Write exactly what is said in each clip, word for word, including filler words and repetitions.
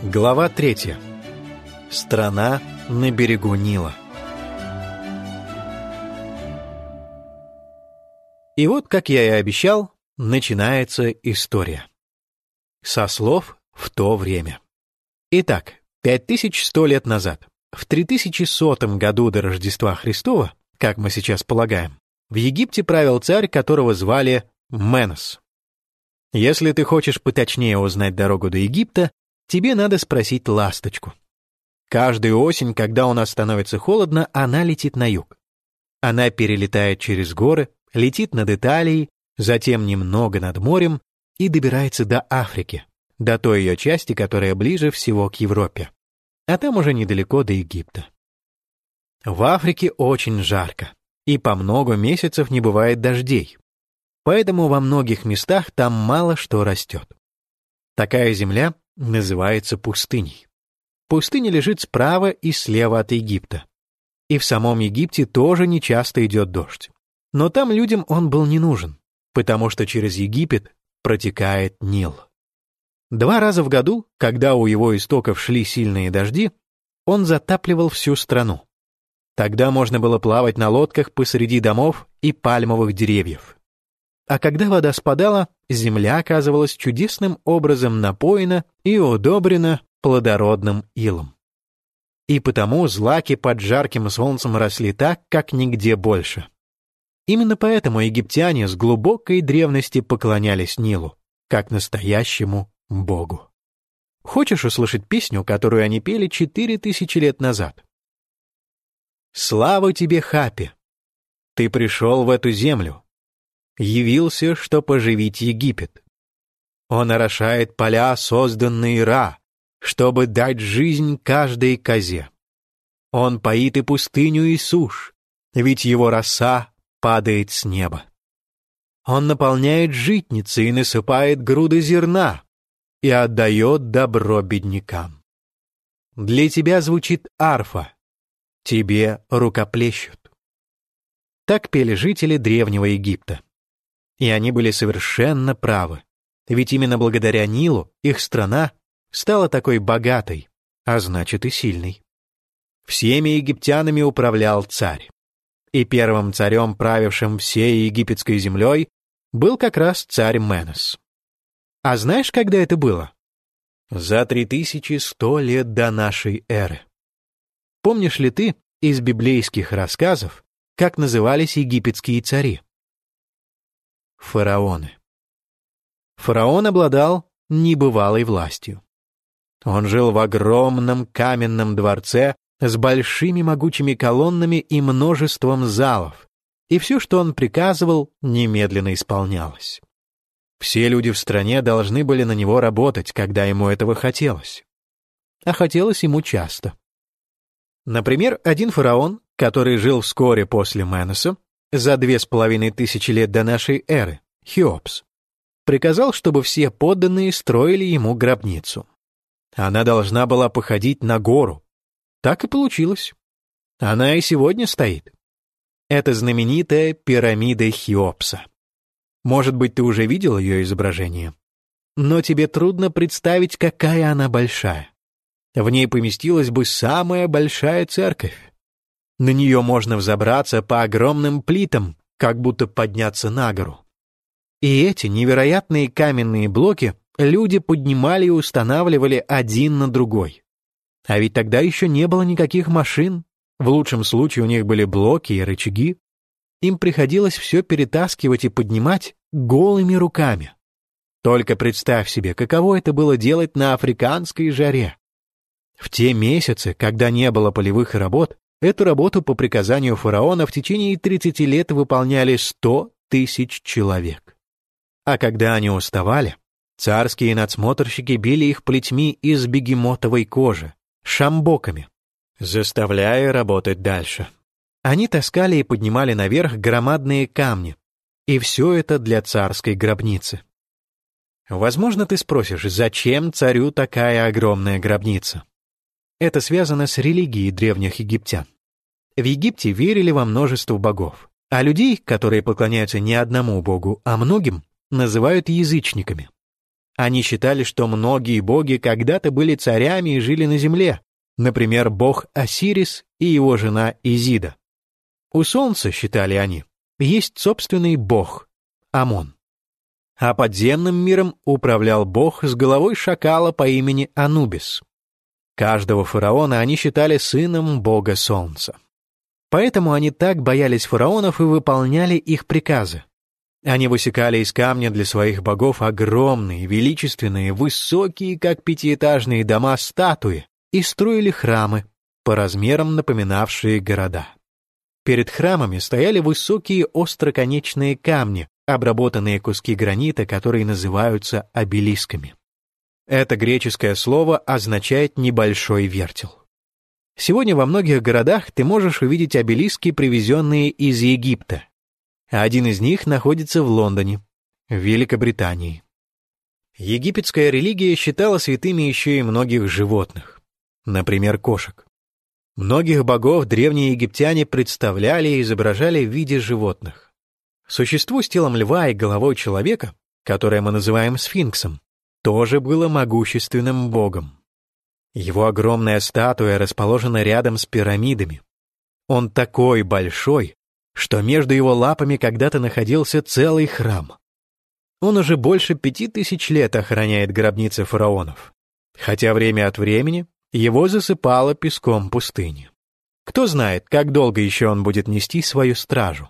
Глава третья. Страна на берегу Нила. И вот, как я и обещал, начинается история. Со слов «в то время». Итак, пять тысяч сто лет назад, в три тысячи сотом году до Рождества Христова, как мы сейчас полагаем, в Египте правил царь, которого звали Менес. Если ты хочешь поточнее узнать дорогу до Египта, тебе надо спросить ласточку. Каждую осень, когда у нас становится холодно, она летит на юг. Она перелетает через горы, летит над Италией, затем немного над морем и добирается до Африки, до той ее части, которая ближе всего к Европе. А там уже недалеко до Египта. В Африке очень жарко, и по много месяцев не бывает дождей. Поэтому во многих местах там мало что растет. Такая земля называется пустыней. Пустыня лежит справа и слева от Египта. И в самом Египте тоже нечасто идет дождь. Но там людям он был не нужен, потому что через Египет протекает Нил. Два раза в году, когда у его истоков шли сильные дожди, он затапливал всю страну. Тогда можно было плавать на лодках посреди домов и пальмовых деревьев. А когда вода спадала, земля оказывалась чудесным образом напоена и удобрена плодородным илом. И потому злаки под жарким солнцем росли так, как нигде больше. Именно поэтому египтяне с глубокой древности поклонялись Нилу, как настоящему богу. Хочешь услышать песню, которую они пели четыре тысячи лет назад? «Слава тебе, Хапи! Ты пришел в эту землю. Явился, чтоб оживить Египет. Он орошает поля, созданные Ра, чтобы дать жизнь каждой козе. Он поит и пустыню, и сушь, ведь его роса падает с неба. Он наполняет житницы и насыпает груды зерна и отдает добро беднякам. Для тебя звучит арфа, тебе рукоплещут». Так пели жители Древнего Египта. И они были совершенно правы, ведь именно благодаря Нилу их страна стала такой богатой, а значит и сильной. Всеми египтянами управлял царь. И первым царем, правившим всей египетской землей, был как раз царь Менес. А знаешь, когда это было? За три тысячи сто лет до нашей эры. Помнишь ли ты из библейских рассказов, как назывались египетские цари? Фараоны. Фараон обладал небывалой властью. Он жил в огромном каменном дворце с большими могучими колоннами и множеством залов, и все, что он приказывал, немедленно исполнялось. Все люди в стране должны были на него работать, когда ему этого хотелось. А хотелось ему часто. Например, один фараон, который жил вскоре после Менеса, за две с половиной тысячи лет до нашей эры, Хеопс, приказал, чтобы все подданные строили ему гробницу. Она должна была походить на гору. Так и получилось. Она и сегодня стоит. Это знаменитая пирамида Хеопса. Может быть, ты уже видел ее изображение? Но тебе трудно представить, какая она большая. В ней поместилась бы самая большая церковь. На нее можно взобраться по огромным плитам, как будто подняться на гору. И эти невероятные каменные блоки люди поднимали и устанавливали один на другой. А ведь тогда еще не было никаких машин. В лучшем случае у них были блоки и рычаги. Им приходилось все перетаскивать и поднимать голыми руками. Только представь себе, каково это было делать на африканской жаре. В те месяцы, когда не было полевых работ, эту работу по приказанию фараона в течение тридцати лет выполняли сто тысяч человек. А когда они уставали, царские надсмотрщики били их плетьми из бегемотовой кожи, шамбоками, заставляя работать дальше. Они таскали и поднимали наверх громадные камни, и все это для царской гробницы. Возможно, ты спросишь, зачем царю такая огромная гробница? Это связано с религией древних египтян. В Египте верили во множество богов, а людей, которые поклоняются не одному богу, а многим, называют язычниками. Они считали, что многие боги когда-то были царями и жили на земле, например, бог Осирис и его жена Изида. У солнца, считали они, есть собственный бог — Амон. А подземным миром управлял бог с головой шакала по имени Анубис. Каждого фараона они считали сыном бога солнца. Поэтому они так боялись фараонов и выполняли их приказы. Они высекали из камня для своих богов огромные, величественные, высокие, как пятиэтажные дома, статуи и строили храмы, по размерам напоминавшие города. Перед храмами стояли высокие остроконечные камни, обработанные куски гранита, которые называются обелисками. Это греческое слово означает «небольшой вертел». Сегодня во многих городах ты можешь увидеть обелиски, привезенные из Египта. Один из них находится в Лондоне, в Великобритании. Египетская религия считала святыми еще и многих животных, например, кошек. Многих богов древние египтяне представляли и изображали в виде животных. Существо с телом льва и головой человека, которое мы называем сфинксом, тоже было могущественным богом. Его огромная статуя расположена рядом с пирамидами. Он такой большой, что между его лапами когда-то находился целый храм. Он уже больше пяти тысяч лет охраняет гробницы фараонов, хотя время от времени его засыпало песком пустыни. Кто знает, как долго еще он будет нести свою стражу.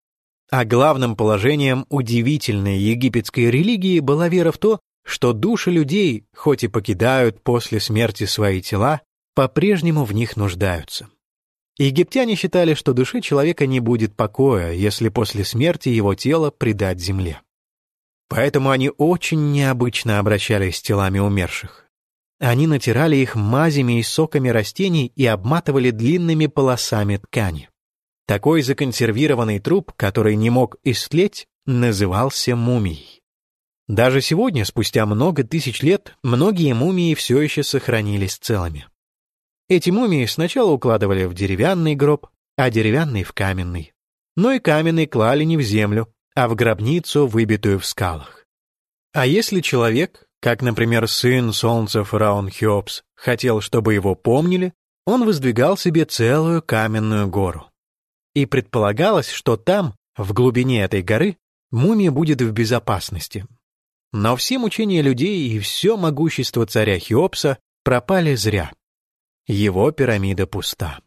А главным положением удивительной египетской религии была вера в то, что души людей, хоть и покидают после смерти свои тела, по-прежнему в них нуждаются. Египтяне считали, что душе человека не будет покоя, если после смерти его тело предать земле. Поэтому они очень необычно обращались с телами умерших. Они натирали их мазями и соками растений и обматывали длинными полосами ткани. Такой законсервированный труп, который не мог истлеть, назывался мумией. Даже сегодня, спустя много тысяч лет, многие мумии все еще сохранились целыми. Эти мумии сначала укладывали в деревянный гроб, а деревянный в каменный. Но и каменный клали не в землю, а в гробницу, выбитую в скалах. А если человек, как, например, сын солнца фараон Хеопс, хотел, чтобы его помнили, он воздвигал себе целую каменную гору. И предполагалось, что там, в глубине этой горы, мумия будет в безопасности. Но все мучения людей и все могущество царя Хеопса пропали зря. Его пирамида пуста.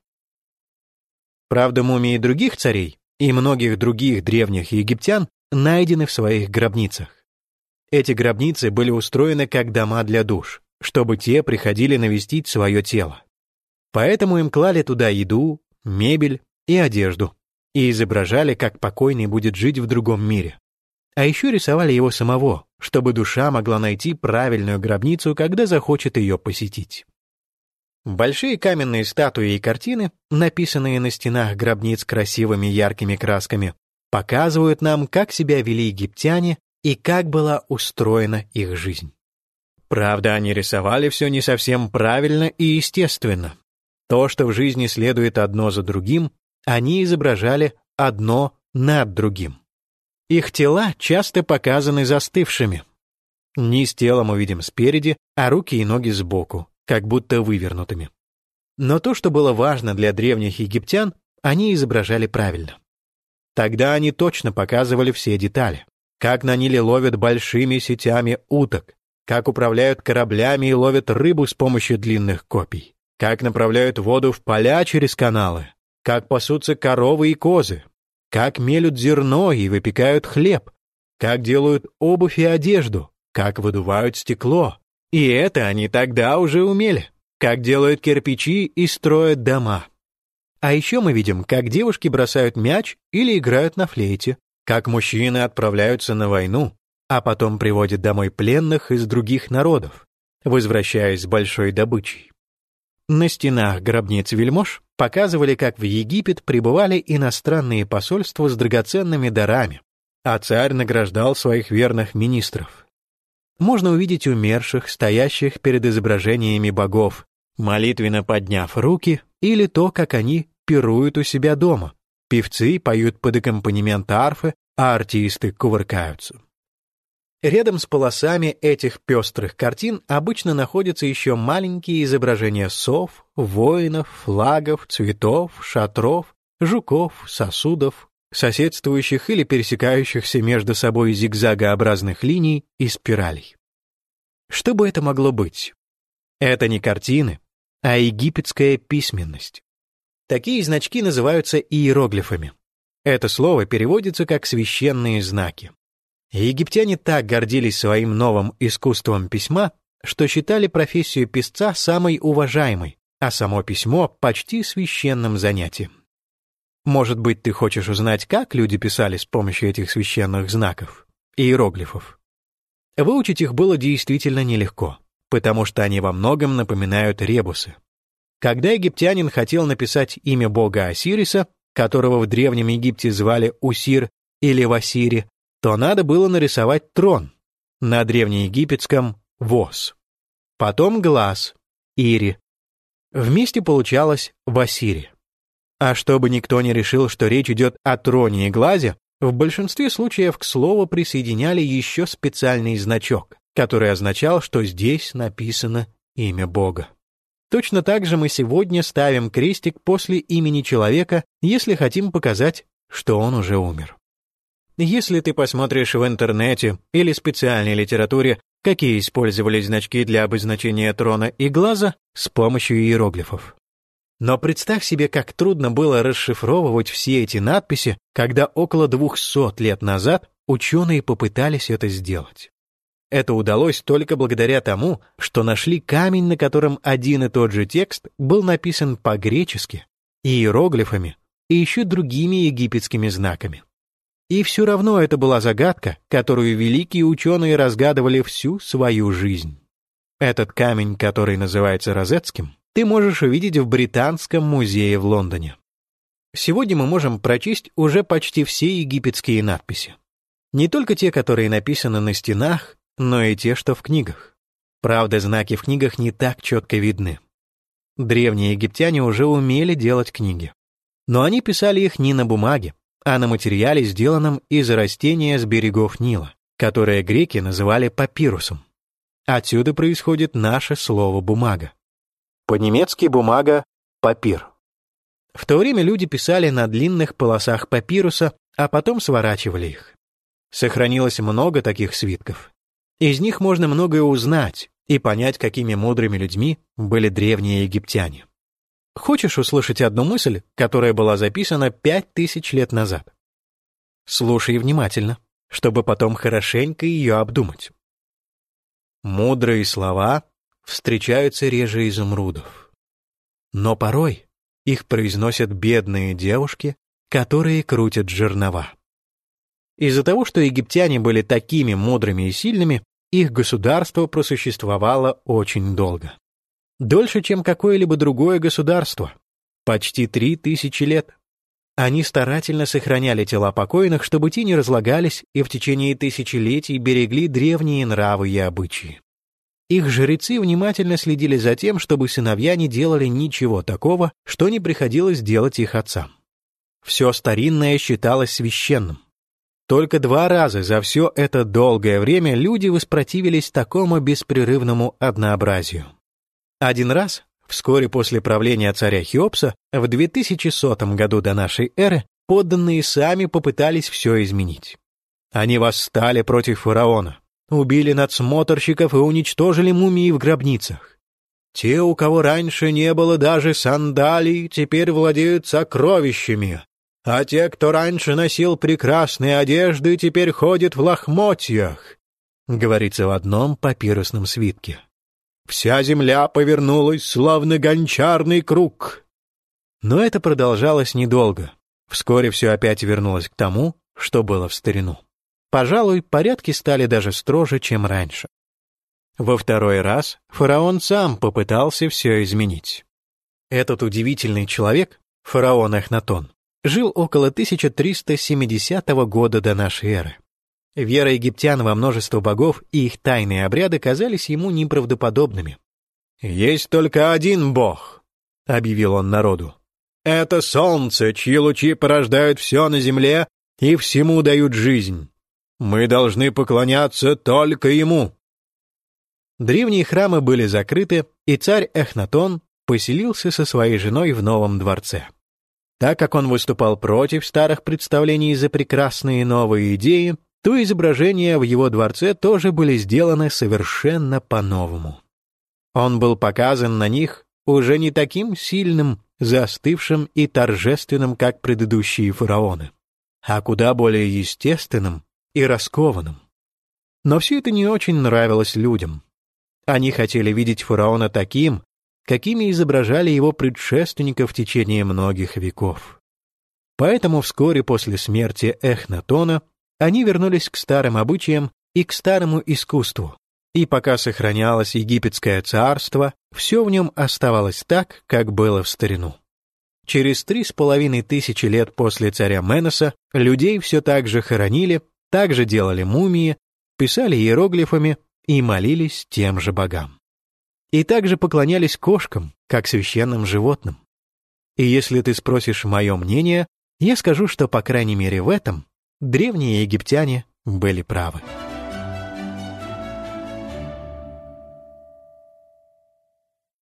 Правда, мумии других царей и многих других древних египтян найдены в своих гробницах. Эти гробницы были устроены как дома для душ, чтобы те приходили навестить свое тело. Поэтому им клали туда еду, мебель и одежду и изображали, как покойный будет жить в другом мире. А еще рисовали его самого, чтобы душа могла найти правильную гробницу, когда захочет ее посетить. Большие каменные статуи и картины, написанные на стенах гробниц красивыми яркими красками, показывают нам, как себя вели египтяне и как была устроена их жизнь. Правда, они рисовали все не совсем правильно и естественно. То, что в жизни следует одно за другим, они изображали одно над другим. Их тела часто показаны застывшими. Низ тела мы видим спереди, а руки и ноги сбоку, как будто вывернутыми. Но то, что было важно для древних египтян, они изображали правильно. Тогда они точно показывали все детали. Как на Ниле ловят большими сетями уток, как управляют кораблями и ловят рыбу с помощью длинных копий, как направляют воду в поля через каналы, как пасутся коровы и козы, как мелют зерно и выпекают хлеб, как делают обувь и одежду, как выдувают стекло. И это они тогда уже умели, как делают кирпичи и строят дома. А еще мы видим, как девушки бросают мяч или играют на флейте, как мужчины отправляются на войну, а потом приводят домой пленных из других народов, возвращаясь с большой добычей. На стенах гробниц вельмож показывали, как в Египет прибывали иностранные посольства с драгоценными дарами, а царь награждал своих верных министров. Можно увидеть умерших, стоящих перед изображениями богов, молитвенно подняв руки, или то, как они пируют у себя дома. Певцы поют под аккомпанемент арфы, а артисты кувыркаются. Рядом с полосами этих пестрых картин обычно находятся еще маленькие изображения сов, воинов, флагов, цветов, шатров, жуков, сосудов, соседствующих или пересекающихся между собой зигзагообразных линий и спиралей. Что бы это могло быть? Это не картины, а египетская письменность. Такие значки называются иероглифами. Это слово переводится как «священные знаки». Египтяне так гордились своим новым искусством письма, что считали профессию писца самой уважаемой, а само письмо почти священным занятием. Может быть, ты хочешь узнать, как люди писали с помощью этих священных знаков, иероглифов? Выучить их было действительно нелегко, потому что они во многом напоминают ребусы. Когда египтянин хотел написать имя бога Осириса, которого в Древнем Египте звали Усир или Васири, то надо было нарисовать трон, на древнеегипетском воз. Потом глаз, ири. Вместе получалось Васири. А чтобы никто не решил, что речь идет о троне и глазе, в большинстве случаев к слову присоединяли еще специальный значок, который означал, что здесь написано имя Бога. Точно так же мы сегодня ставим крестик после имени человека, если хотим показать, что он уже умер. Если ты посмотришь в интернете или специальной литературе, какие использовались значки для обозначения трона и глаза с помощью иероглифов. Но представь себе, как трудно было расшифровывать все эти надписи, когда около двухсот лет назад ученые попытались это сделать. Это удалось только благодаря тому, что нашли камень, на котором один и тот же текст был написан по-гречески, иероглифами и еще другими египетскими знаками. И все равно это была загадка, которую великие ученые разгадывали всю свою жизнь. Этот камень, который называется Розетским, ты можешь увидеть в Британском музее в Лондоне. Сегодня мы можем прочесть уже почти все египетские надписи. Не только те, которые написаны на стенах, но и те, что в книгах. Правда, знаки в книгах не так четко видны. Древние египтяне уже умели делать книги. Но они писали их не на бумаге, а на материале, сделанном из растения с берегов Нила, которое греки называли папирусом. Отсюда происходит наше слово «бумага». По-немецки бумага — папир. В то время люди писали на длинных полосах папируса, а потом сворачивали их. Сохранилось много таких свитков. Из них можно многое узнать и понять, какими мудрыми людьми были древние египтяне. Хочешь услышать одну мысль, которая была записана пять тысяч лет назад? Слушай внимательно, чтобы потом хорошенько ее обдумать. Мудрые слова встречаются реже изумрудов. Но порой их произносят бедные девушки, которые крутят жернова. Из-за того, что египтяне были такими мудрыми и сильными, их государство просуществовало очень долго. Дольше, чем какое-либо другое государство. Почти три тысячи лет. Они старательно сохраняли тела покойных, чтобы те не разлагались и в течение тысячелетий берегли древние нравы и обычаи. Их жрецы внимательно следили за тем, чтобы сыновья не делали ничего такого, что не приходилось делать их отцам. Все старинное считалось священным. Только два раза за все это долгое время люди воспротивились такому беспрерывному однообразию. Один раз, вскоре после правления царя Хеопса, в две тысячи сотом году до нашей эры, подданные сами попытались все изменить. Они восстали против фараона, убили надсмотрщиков и уничтожили мумии в гробницах. Те, у кого раньше не было даже сандалий, теперь владеют сокровищами, а те, кто раньше носил прекрасные одежды, теперь ходят в лохмотьях, говорится в одном папирусном свитке. Вся земля повернулась, словно гончарный круг. Но это продолжалось недолго. Вскоре все опять вернулось к тому, что было в старину. Пожалуй, порядки стали даже строже, чем раньше. Во второй раз фараон сам попытался все изменить. Этот удивительный человек, фараон Эхнатон, жил около тысяча триста семидесятого года до нашей эры. Вера египтян во множество богов и их тайные обряды казались ему неправдоподобными. «Есть только один бог», — объявил он народу. «Это солнце, чьи лучи порождают все на земле и всему дают жизнь. Мы должны поклоняться только ему». Древние храмы были закрыты, и царь Эхнатон поселился со своей женой в новом дворце. Так как он выступал против старых представлений за прекрасные новые идеи, то изображения в его дворце тоже были сделаны совершенно по-новому. Он был показан на них уже не таким сильным, застывшим и торжественным, как предыдущие фараоны, а куда более естественным и раскованным. Но все это не очень нравилось людям. Они хотели видеть фараона таким, какими изображали его предшественников в течение многих веков. Поэтому вскоре после смерти Эхнатона они вернулись к старым обычаям и к старому искусству, и пока сохранялось египетское царство, все в нем оставалось так, как было в старину. Через три с половиной тысячи лет после царя Менеса людей все так же хоронили, так же делали мумии, писали иероглифами и молились тем же богам. И также поклонялись кошкам, как священным животным. И если ты спросишь мое мнение, я скажу, что, по крайней мере, в этом древние египтяне были правы.